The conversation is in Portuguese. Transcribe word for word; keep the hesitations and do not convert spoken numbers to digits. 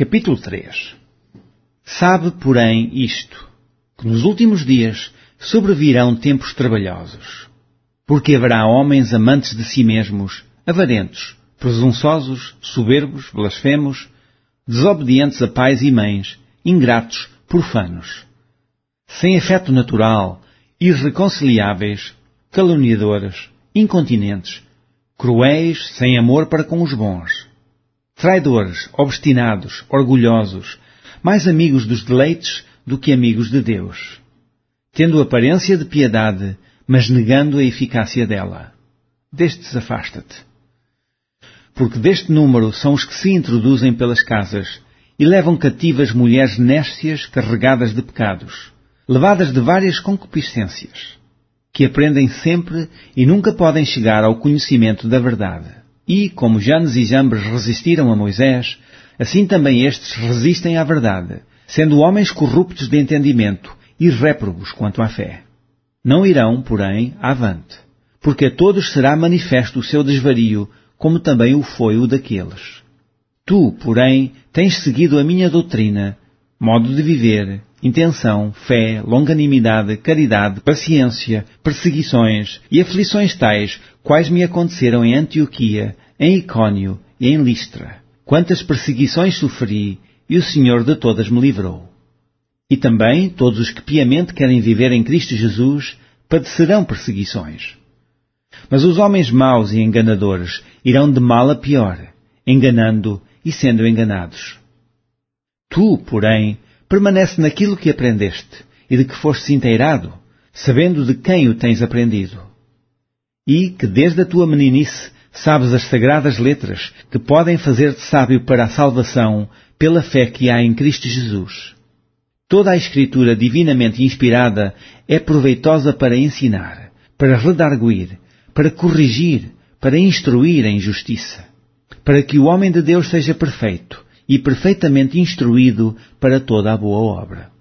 Capítulo três. Sabe, porém, isto, que nos últimos dias sobrevirão tempos trabalhosos, porque haverá homens amantes de si mesmos, avarentos, presunçosos, soberbos, blasfemos, desobedientes a pais e mães, ingratos, profanos, sem afeto natural, irreconciliáveis, caluniadores, incontinentes, cruéis, sem amor para com os bons, traidores, obstinados, orgulhosos, mais amigos dos deleites do que amigos de Deus, tendo aparência de piedade, mas negando a eficácia dela. Destes afasta-te. Porque deste número são os que se introduzem pelas casas e levam cativas mulheres néscias carregadas de pecados, levadas de várias concupiscências, que aprendem sempre e nunca podem chegar ao conhecimento da verdade. E, como Janes e Jambres resistiram a Moisés, assim também estes resistem à verdade, sendo homens corruptos de entendimento e réprobos quanto à fé. Não irão, porém, avante, porque a todos será manifesto o seu desvario, como também o foi o daqueles. Tu, porém, tens seguido a minha doutrina, modo de viver, intenção, fé, longanimidade, caridade, paciência, perseguições e aflições tais, quais me aconteceram em Antioquia, em Icônio e em Listra. Quantas perseguições sofri, e o Senhor de todas me livrou. E também todos os que piamente querem viver em Cristo Jesus padecerão perseguições. Mas os homens maus e enganadores irão de mal a pior, enganando e sendo enganados. Tu, porém, permanece naquilo que aprendeste e de que fostes inteirado, sabendo de quem o tens aprendido. E que desde a tua meninice sabes as sagradas letras que podem fazer-te sábio para a salvação pela fé que há em Cristo Jesus. Toda a Escritura divinamente inspirada é proveitosa para ensinar, para redarguir, para corrigir, para instruir em justiça, para que o homem de Deus seja perfeito e perfeitamente instruído para toda a boa obra.